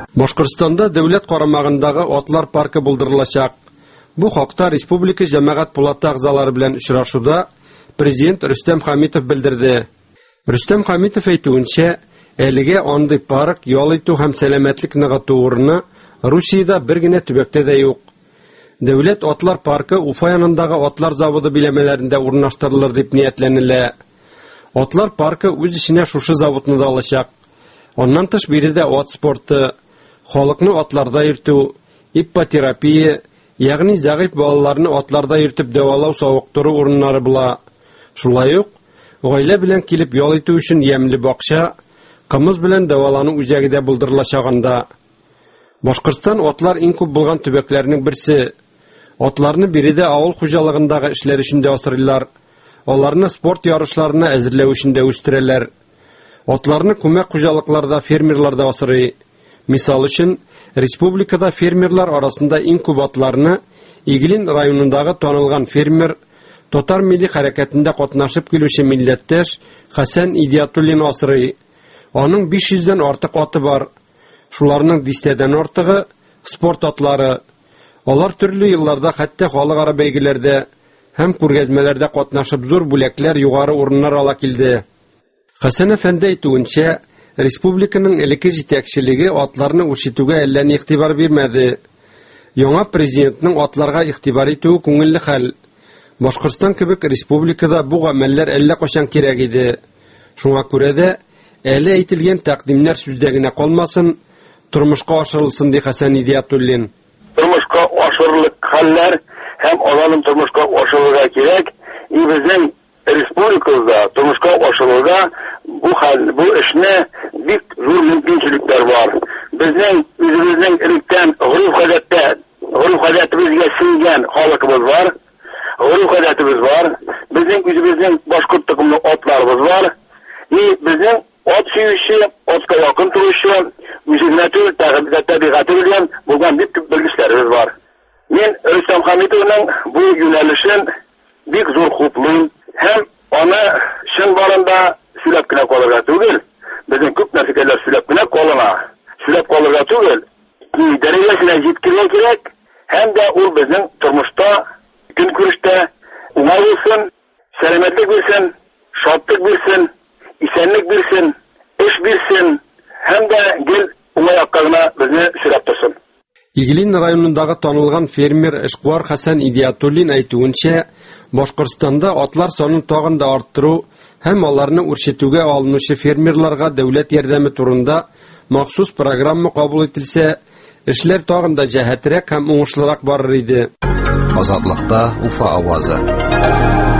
Башкортстанда дәүләт карамагындагы атлар паркы булдырылачак. Бу хакта республика җәмәгать пулаты агзалары белән очрашуда президент Рөстәм Хәмитов белдерде. Рөстәм Хәмитов әйтүенчә, әлегә андый парк ял итү һәм сәламәтлек ныгыту урыны Русиядә бер генә төбәктә дә юк. Дәүләт атлар паркы Уфа янындагы атлар заводы биләмәләрендә урнаштырылыр дип ниятләнелә. Атлар паркы үз эченә шушы заводны да алачак. Аннан тыш биредә ат спорты, халыкны атларда йөртү, иппотерапия, ягъни зәгыйфь балаларны атларда йөртеп дәвалау савыктыру урыннары була. Шулай ук, гаилә белән килеп ял итү өчен ямьле бакча, кымыз белән дәвалану үзәгедә булдырылачагында. Башкортстан атлар иң күп булган төбәкләрнең берсе. Атларны биредә авыл хуҗалыгындагы эшләр өчен дә асрыйлар. Аларны спорт ярышларына әзерләү өчен дә үстерәләр. Атларны күмәк хуҗалыкларда фермерлар да асрый. Мисал өчен, республикада фермерлар арасында иң күп атларны Иглин районындагы танылган фермер, Татар милли хәрәкәтендә катнашып килүче милләттәш Хәсән Идиятуллин асрый. Аның 500дән артык аты бар. Шуларның 10дән артыгы спорт атлары. Алар төрле елларда хәтта халыкара бәйгеләрдә һәм күргәзмәләрдә катнашып зур бүләкләр, югары урыннар ала килде. Хәсән әфәнде әйтүенчә, республиканың элекке җитәкчелеге атларны үрчетүгә әллә ни игътибар бирмәде. Яңа президентның атларга игътибар итүе күңелле хәл. Башкортстан кебек республикада бу гамәлләр әллә качан кирәк иде. Шуңа күрә дә әле әйтелгән тәкъдимнәр сүздә генә калмасын, тормышка ашырылсын ди Хәсән Идиятуллин. Тормышка ашырылык хәлләр һәм аларның тормышка ашырылырга кирәк. Безнең республикабызда тормышка ашырылырга бу эшне бик зур мөмкинлекләр бар. Безнең үзебезнең электән гореф-гадәтебезгә сеңгән халкыбыз бар. Гореф-гадәтебез бар. Безнең үзебезнең башкорт токымлы атларыбыз бар. Безнең ат сөюче, атка якын торучы, үзегнәтү, табигатı белән булган бик күп белгечләребез бар. Мин Рөстәм Хәмитовның бу юнәлешен бик зур хуплыйм һәм аны чын барында сөйләп кенә калырга түгел, безнең күп нәрсәләр сөйләп кенә калырга түгел, дәрәҗәсенә җиткергә кирәк һәм дә ул безнең тормышта, көнкүрештә уңай булсын, сәламәтлек булсын, шатлык булсын, исәнлек бирсен, эш бирсен, һәм дә гел уңаякка гына безне сөйләп торсын. Иглин районындагы танылган фермер эшкуар Хәсән Идиятуллин әйтүенчә, Башкортстанда атлар санын тагын да арттыру һәм аларны үрчетүгә алынучы фермерларга дәүләт ярдәме турында махсус программа кабул ителсә, эшләр тагын да җәһәтрәк һәм уңышлырак барыр иде. Азатлыкта Уфа авазы.